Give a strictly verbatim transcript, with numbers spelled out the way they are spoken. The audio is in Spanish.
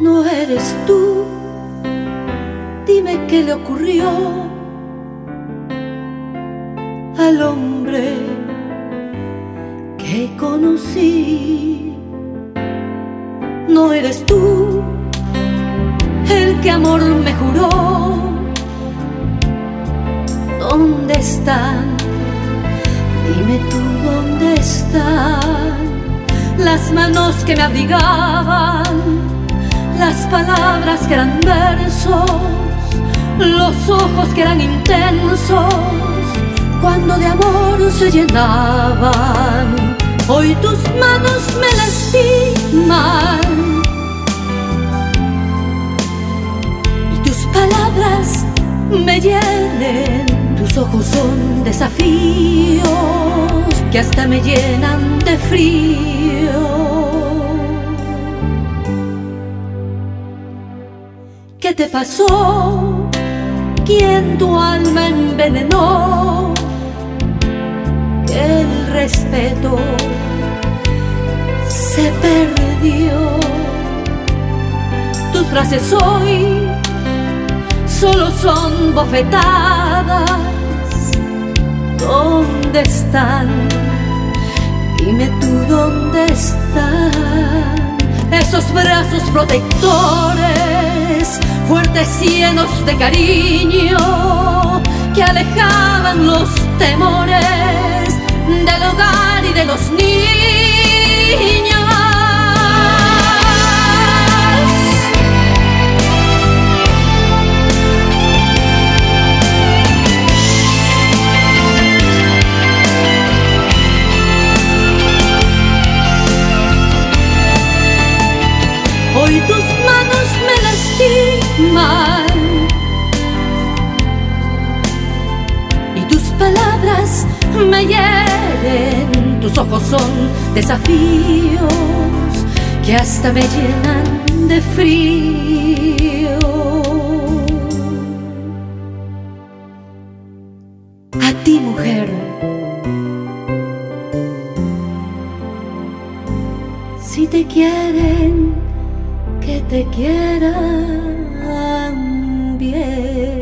no eres tú. Dime qué le ocurrió al hombre que conocí. No eres tú el que amor me juró. ¿Dónde están? Dime tú dónde están las manos que me abrigaban, las palabras que eran versos, los ojos que eran intensos, cuando de amor se llenaban. Hoy tus manos me lastiman y tus palabras me hieren. Tus ojos son desafíos que hasta me llenan de frío. ¿Qué te pasó? ¿Quién tu alma envenenó? Que el respeto se perdió. Tus frases hoy solo son bofetadas. ¿Dónde están? Dime tú dónde están esos brazos protectores, fuertes llenos de cariño, que alejaban los temores del hogar y de los niños. Hoy tus manos me lastiman y tus palabras me hieren. Tus ojos son desafíos que hasta me llenan de frío. A ti, mujer, si te quieren, que te quieran bien.